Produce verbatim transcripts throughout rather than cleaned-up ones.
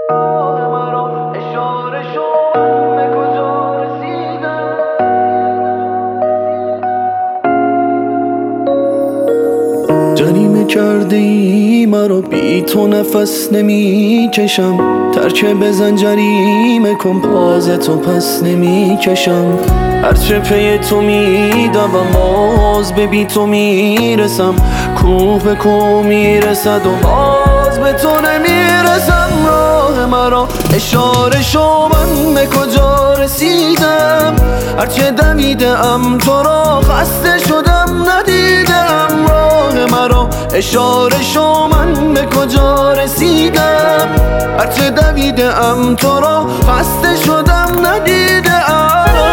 مرا اشاره شو من به کجا رسیدم. جریمه کرده ای مرا، بی تو نفس نمی کشم. ترکه بزن جریمه کن، باز تو پس نمی کشم. هرچه پی تو می دوم باز به بی تو می رسم. کوه به کوه می رسد و باز به تو نمی رسم. راه مرا اشاره شو من به کجا رسیدم. هرچه دویده ام تو را خسته شدم ندیدم. راه مرا اشاره شو من به کجا رسیدم. هرچه دویده ام تو را خسته شدم ندیدم.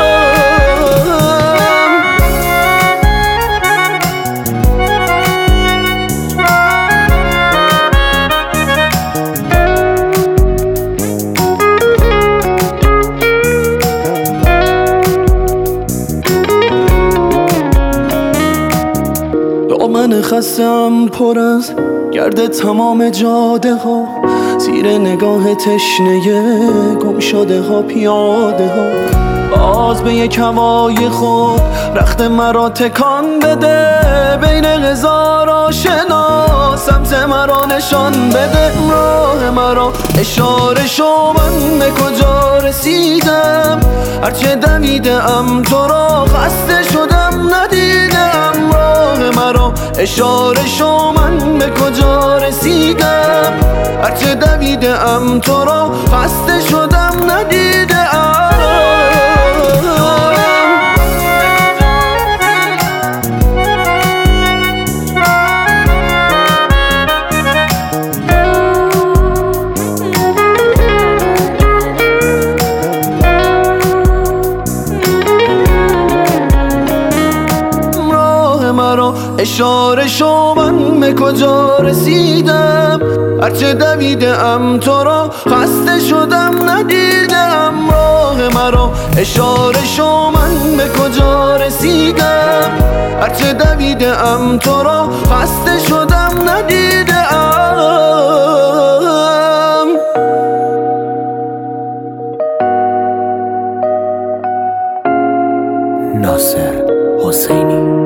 من خستم پر از گرد تمام جاده ها، زیر نگاه تشنه گم شده ها پیاده ها. باز به یک هوای خود رخت مرا تکان بده، بین هزار آشنا سمت مرا نشان بده. راه مرا اشاره شو من به کجا رسیدم. هرچه دویده ام تو را خسته شدم ندیدم. راه مرا اشاره شو من به کجا رسیدم. هرچه دویده ام تو را خسته شدم ندیدم. اشاره شو من به کجا رسیدم. هرچه دویده ام تو را خسته شدم ندیدم. راه مرا اشاره شو من به کجا رسیدم. هرچه دویده ام تو را خسته شدم ندیدم. ناصر حسینی